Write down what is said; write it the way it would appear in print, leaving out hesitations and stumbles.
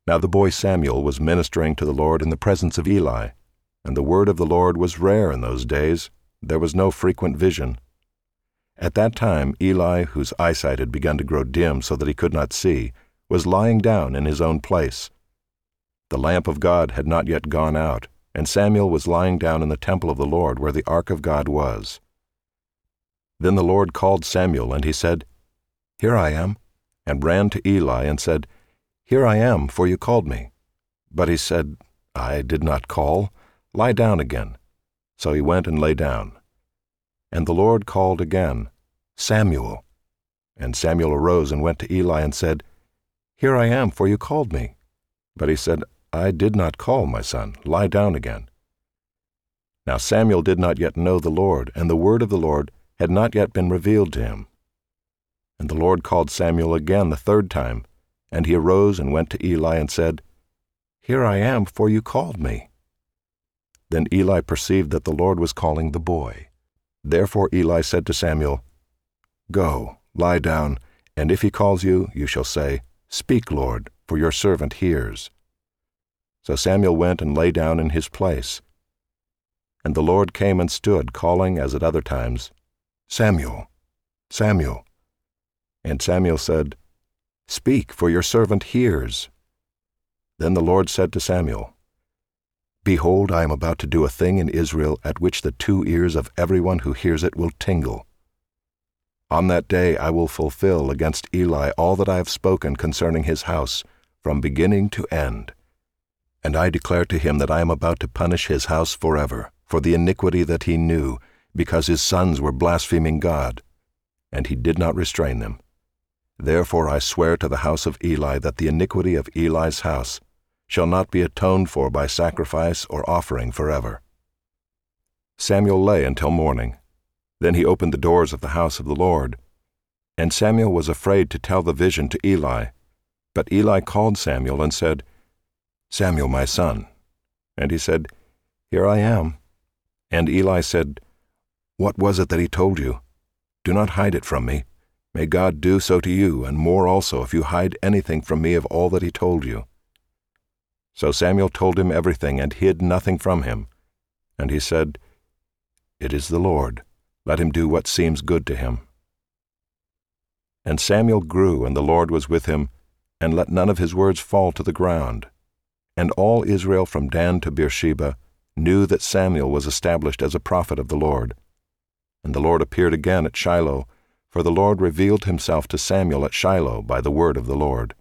Now the boy Samuel was ministering to the Lord in the presence of Eli, and the word of the Lord was rare in those days. There was no frequent vision. At that time Eli, whose eyesight had begun to grow dim so that he could not see, was lying down in his own place. The lamp of God had not yet gone out, and Samuel was lying down in the temple of the Lord where the ark of God was. Then the Lord called Samuel, and he said, "Here I am," and ran to Eli and said, "Here I am, for you called me." But he said, "I did not call. Lie down again." So he went and lay down. And the Lord called again, "Samuel." And Samuel arose and went to Eli and said, "Here I am, for you called me." But he said, "I did not call, my son. Lie down again." Now Samuel did not yet know the Lord, and the word of the Lord had not yet been revealed to him. And the Lord called Samuel again the third time, and he arose and went to Eli and said, "Here I am, for you called me." Then Eli perceived that the Lord was calling the boy. Therefore Eli said to Samuel, "Go, lie down, and if he calls you, you shall say, 'Speak, Lord, for your servant hears.'" So Samuel went and lay down in his place. And the Lord came and stood, calling as at other times, "Samuel, Samuel." And Samuel said, "Speak, for your servant hears." Then the Lord said to Samuel, "Behold, I am about to do a thing in Israel at which the 2 ears of everyone who hears it will tingle. On that day I will fulfill against Eli all that I have spoken concerning his house, from beginning to end. And I declare to him that I am about to punish his house forever, for the iniquity that he knew, because his sons were blaspheming God, and he did not restrain them. Therefore I swear to the house of Eli that the iniquity of Eli's house shall not be atoned for by sacrifice or offering forever." Samuel lay until morning. Then he opened the doors of the house of the Lord. And Samuel was afraid to tell the vision to Eli. But Eli called Samuel and said, "Samuel, my son." And he said, "Here I am." And Eli said, "What was it that he told you? Do not hide it from me. May God do so to you, and more also if you hide anything from me of all that he told you." So Samuel told him everything and hid nothing from him. And he said, "It is the Lord. Let him do what seems good to him." And Samuel grew, and the Lord was with him, and let none of his words fall to the ground. And all Israel from Dan to Beersheba knew that Samuel was established as a prophet of the Lord. And the Lord appeared again at Shiloh, for the Lord revealed himself to Samuel at Shiloh by the word of the Lord.